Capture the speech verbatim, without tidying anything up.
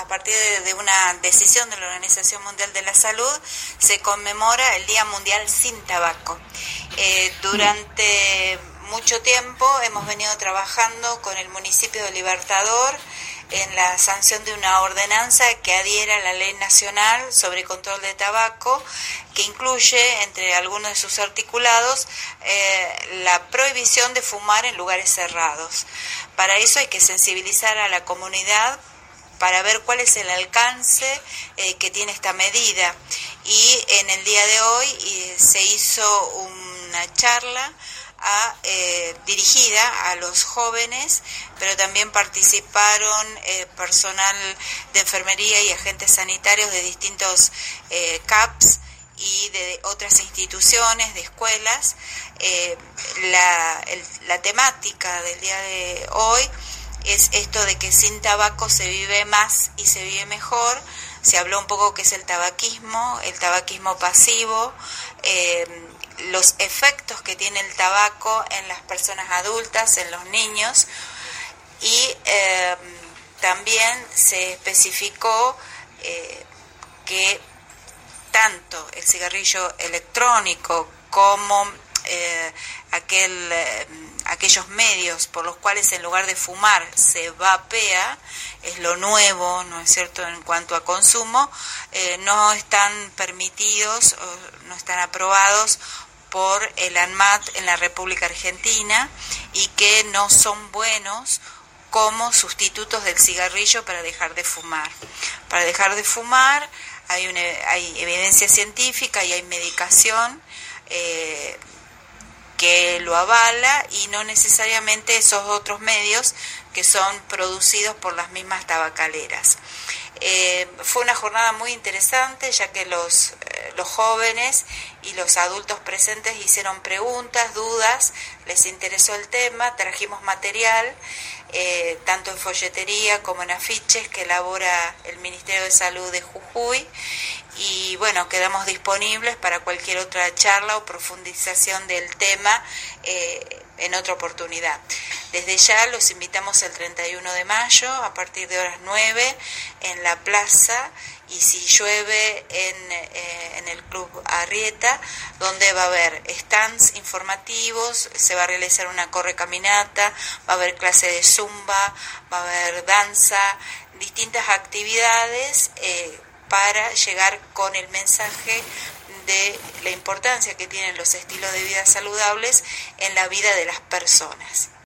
a partir de una decisión de la Organización Mundial de la Salud, se conmemora el Día Mundial sin Tabaco. Eh, durante mucho tiempo hemos venido trabajando con el municipio de Libertador en la sanción de una ordenanza que adhiera a la Ley Nacional sobre Control de Tabaco, que incluye, entre algunos de sus articulados, eh, la prohibición de fumar en lugares cerrados. Para eso hay que sensibilizar a la comunidad para ver cuál es el alcance eh, que tiene esta medida. Y en el día de hoy eh, se hizo una charla A, eh, dirigida a los jóvenes, pero también participaron eh, personal de enfermería y agentes sanitarios de distintos eh, C A Ps y de otras instituciones, de escuelas. Eh, la, el, la temática del día de hoy es esto de que sin tabaco se vive más y se vive mejor. Se habló un poco qué es el tabaquismo, el tabaquismo pasivo, eh, los efectos que tiene el tabaco en las personas adultas, en los niños, y eh, también se especificó eh, que tanto el cigarrillo electrónico como eh, aquel, eh, aquellos medios por los cuales en lugar de fumar se vapea, es lo nuevo, ¿no es cierto?, en cuanto a consumo, eh, no están permitidos, no están aprobados por el ANMAT en la República Argentina y que no son buenos como sustitutos del cigarrillo para dejar de fumar. Para dejar de fumar hay, una, hay evidencia científica y hay medicación eh, que lo avala, y no necesariamente esos otros medios que son producidos por las mismas tabacaleras. Eh, fue una jornada muy interesante, ya que los, eh, los jóvenes y los adultos presentes hicieron preguntas, dudas, les interesó el tema, trajimos material, eh, tanto en folletería como en afiches que elabora el Ministerio de Salud de Jujuy, y bueno, quedamos disponibles para cualquier otra charla o profundización del tema eh, en otra oportunidad. Desde ya los invitamos el treinta y uno de mayo a partir de horas nueve en la plaza, y si llueve en, eh, en el Club Arrieta, donde va a haber stands informativos, se va a realizar una correcaminata, va a haber clase de zumba, va a haber danza, distintas actividades eh, para llegar con el mensaje de la importancia que tienen los estilos de vida saludables en la vida de las personas.